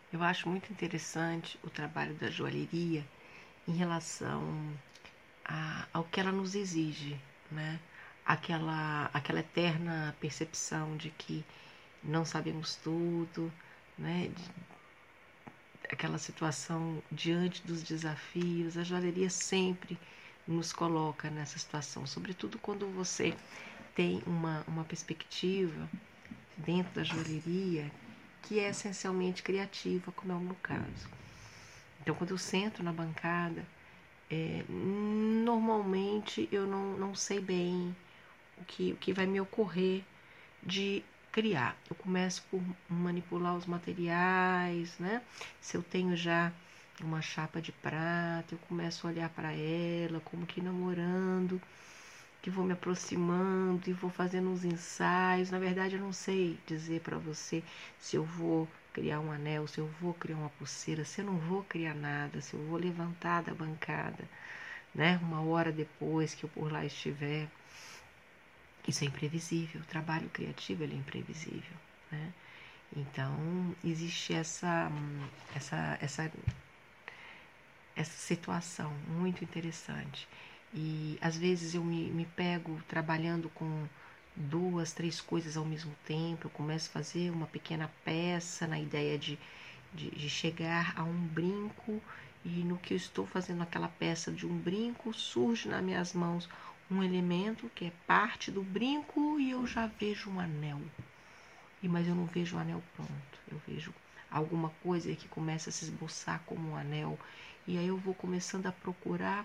Eu acho muito interessante o trabalho da joalheria em relação ao que ela nos exige, né? Aquela eterna percepção de que não sabemos tudo, né? Aquela situação diante dos desafios. A joalheria sempre nos coloca nessa situação, sobretudo quando você tem uma perspectiva dentro da joalheria que é essencialmente criativa, como é o meu caso. Então, quando eu sento na bancada, normalmente eu não sei bem o que vai me ocorrer de criar. Eu começo por manipular os materiais, né? Se eu tenho já uma chapa de prata, eu começo a olhar para ela como que namorando, que vou me aproximando e vou fazendo uns ensaios. Na verdade, eu não sei dizer para você se eu vou criar um anel, se eu vou criar uma pulseira, se eu não vou criar nada, se eu vou levantar da bancada, né? Uma hora depois que eu por lá estiver. Isso é imprevisível. O trabalho criativo ele é imprevisível, né? Então existe essa, essa, essa situação muito interessante. E às vezes eu me pego trabalhando com duas, três coisas ao mesmo tempo. Eu começo a fazer uma pequena peça na ideia de chegar a um brinco, e no que eu estou fazendo aquela peça de um brinco, surge nas minhas mãos um elemento que é parte do brinco e eu já vejo um anel. Mas eu não vejo o anel pronto, eu vejo alguma coisa que começa a se esboçar como um anel. E aí eu vou começando a procurar.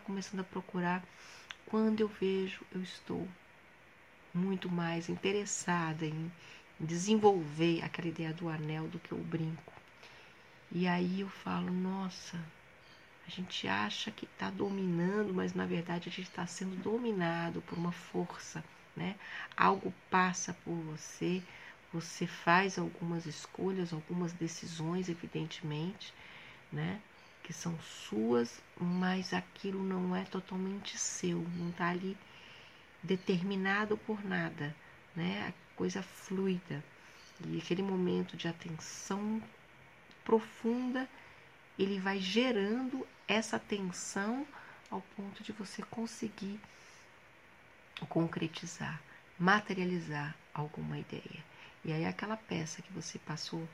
Quando eu vejo, eu estou muito mais interessada em desenvolver aquela ideia do anel do que o brinco. E aí eu falo, nossa, a gente acha que está dominando, mas na verdade a gente está sendo dominado por uma força, né? Algo passa por você, você faz algumas escolhas, algumas decisões, evidentemente, né? Que são suas, mas aquilo não é totalmente seu, não está ali determinado por nada, né? A coisa fluida. E aquele momento de atenção profunda, ele vai gerando essa tensão ao ponto de você conseguir concretizar, materializar alguma ideia. E aí aquela peça que você passou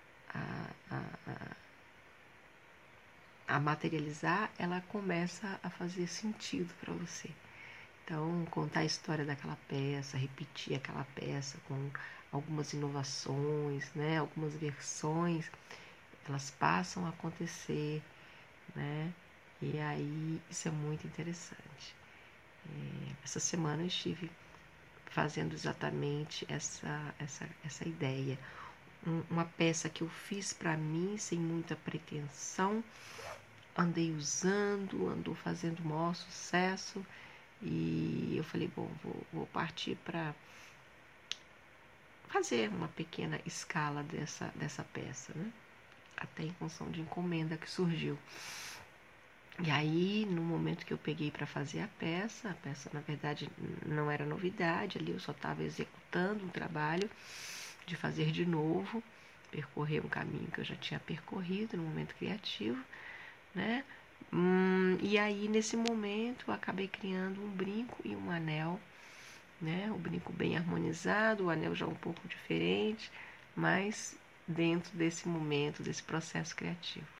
a materializar, ela começa a fazer sentido para você. Então, contar a história daquela peça, repetir aquela peça com algumas inovações, né, algumas versões, elas passam a acontecer, né? E aí isso é muito interessante. Essa semana eu estive fazendo exatamente essa ideia. Uma peça que eu fiz para mim sem muita pretensão, andei usando, andou fazendo o maior sucesso, e eu falei, bom, vou partir para fazer uma pequena escala dessa peça, né? Até em função de encomenda que surgiu. E aí, no momento que eu peguei para fazer a peça na verdade não era novidade, ali eu só estava executando um trabalho de fazer de novo, percorrer um caminho que eu já tinha percorrido no momento criativo, né? E aí, nesse momento, eu acabei criando um brinco e um anel, né? O brinco bem harmonizado, o anel já um pouco diferente, mas dentro desse momento, desse processo criativo.